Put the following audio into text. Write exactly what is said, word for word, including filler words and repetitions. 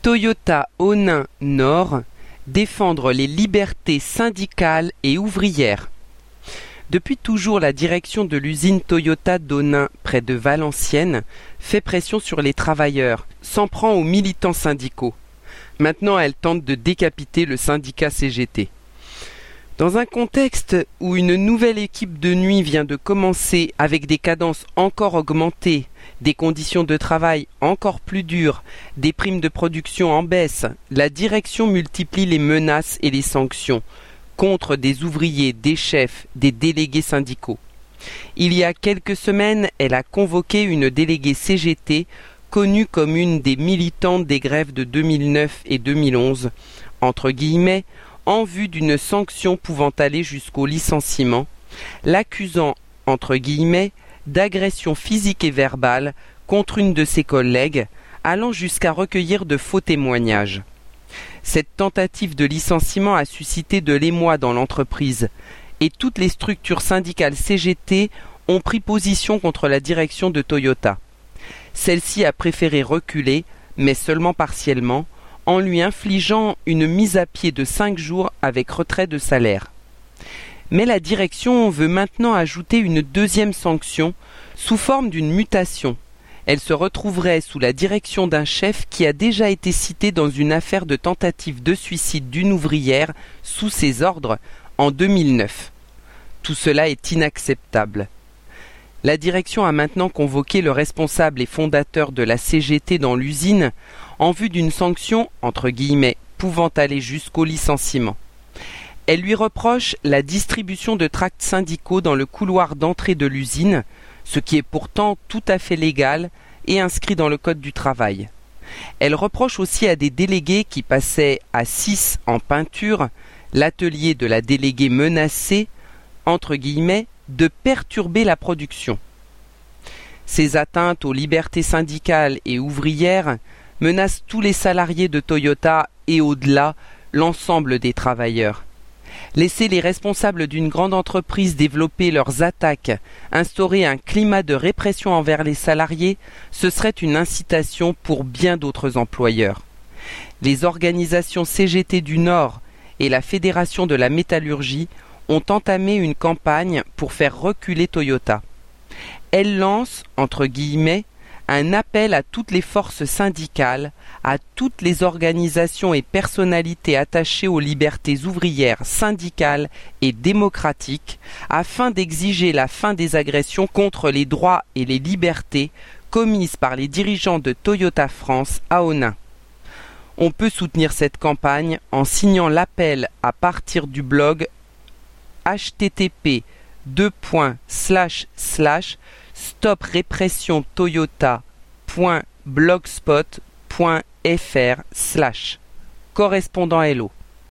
Toyota Onnain Nord, défendre les libertés syndicales et ouvrières. Depuis toujours, la direction de l'usine Toyota d'Onnain, près de Valenciennes, fait pression sur les travailleurs, s'en prend aux militants syndicaux. Maintenant, elle tente de décapiter le syndicat C G T. Dans un contexte où une nouvelle équipe de nuit vient de commencer avec des cadences encore augmentées, des conditions de travail encore plus dures, des primes de production en baisse, la direction multiplie les menaces et les sanctions contre des ouvriers, des chefs, des délégués syndicaux. Il y a quelques semaines, elle a convoqué une déléguée C G T connue comme une des militantes des grèves de deux mille neuf et deux mille onze, entre guillemets, en vue d'une sanction pouvant aller jusqu'au licenciement, l'accusant, entre guillemets, d'agression physique et verbale contre une de ses collègues, allant jusqu'à recueillir de faux témoignages. Cette tentative de licenciement a suscité de l'émoi dans l'entreprise, et toutes les structures syndicales C G T ont pris position contre la direction de Toyota. Celle-ci a préféré reculer, mais seulement partiellement, en lui infligeant une mise à pied de cinq jours avec retrait de salaire. Mais la direction veut maintenant ajouter une deuxième sanction sous forme d'une mutation. Elle se retrouverait sous la direction d'un chef qui a déjà été cité dans une affaire de tentative de suicide d'une ouvrière sous ses ordres en deux mille neuf. Tout cela est inacceptable. La direction a maintenant convoqué le responsable et fondateur de la C G T dans l'usine en vue d'une sanction, entre guillemets, pouvant aller jusqu'au licenciement. Elle lui reproche la distribution de tracts syndicaux dans le couloir d'entrée de l'usine, ce qui est pourtant tout à fait légal et inscrit dans le Code du travail. Elle reproche aussi à des délégués qui passaient à six en peinture, l'atelier de la déléguée menacée, entre guillemets, de perturber la production. Ces atteintes aux libertés syndicales et ouvrières menacent tous les salariés de Toyota et au-delà, l'ensemble des travailleurs. Laisser les responsables d'une grande entreprise développer leurs attaques, instaurer un climat de répression envers les salariés, ce serait une incitation pour bien d'autres employeurs. Les organisations C G T du Nord et la Fédération de la métallurgie ont entamé une campagne pour faire reculer Toyota. Elles lancent, entre guillemets, un appel à toutes les forces syndicales, à toutes les organisations et personnalités attachées aux libertés ouvrières, syndicales et démocratiques, afin d'exiger la fin des agressions contre les droits et les libertés commises par les dirigeants de Toyota France à Onnain. On peut soutenir cette campagne en signant l'appel à partir du blog h t t p deux points slash slash stop répression toyota point blogspot point f r slash correspondant hello.